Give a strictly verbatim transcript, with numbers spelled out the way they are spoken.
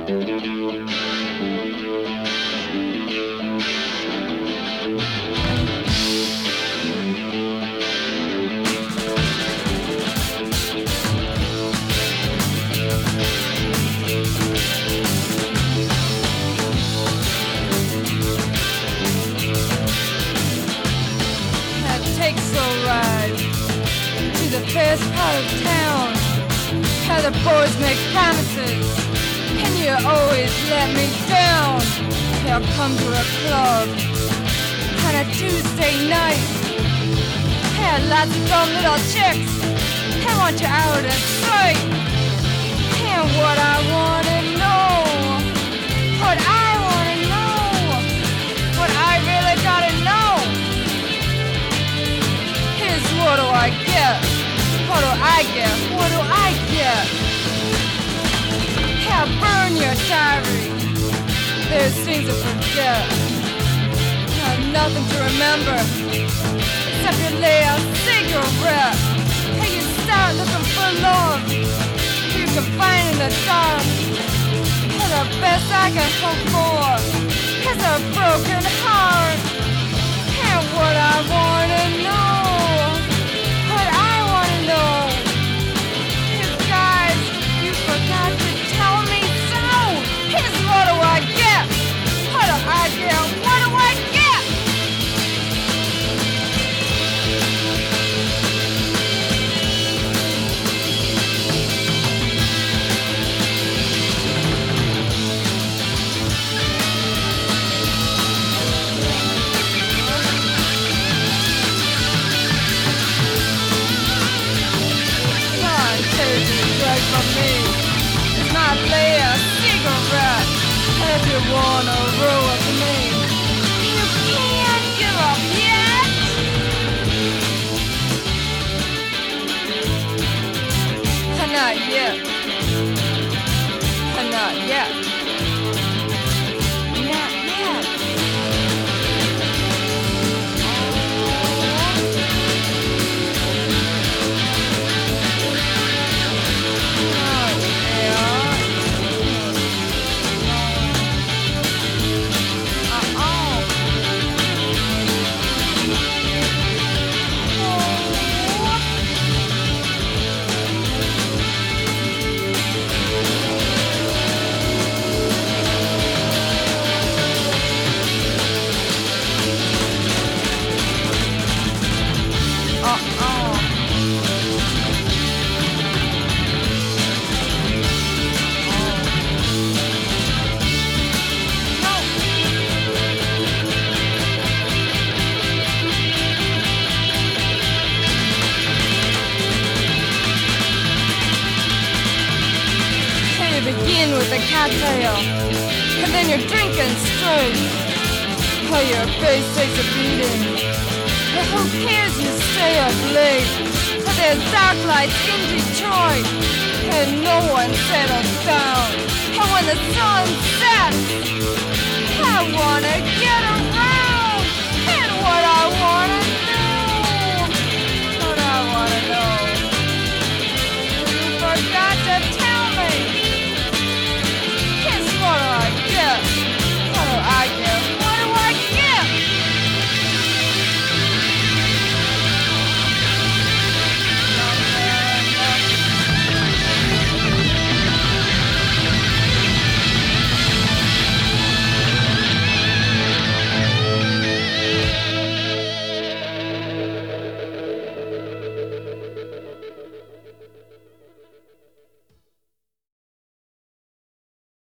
Best part of town, how the boys make promises, and you always let me down. I'll come to a club on a Tuesday night, had lots of dumb little chicks, I want you out of sight. And what I wanna know, what I wanna know, what I really gotta know is what do I get? What do I get? What do I get? Yeah, burn your diary. There's things to forget. Have nothing to remember except you lay a cigarette. Hey, you start looking for love you can find in the dark. And the best I can hope for is a broken heart. And what I wanna know, what I know. You guys, you forgot to tell me so. Here's what do I get? What do I get? What do I get? From me is not lay a cigarette. If you wanna roll with me, you can't give up yet. Not yet. Not yet. Not yet. Begin with a cocktail, and then you're drinking straight. Oh, your face takes a beating, but who cares you stay up late? But there's dark lights in Detroit, and no one settles down. And when the sun sets, I wanna get away.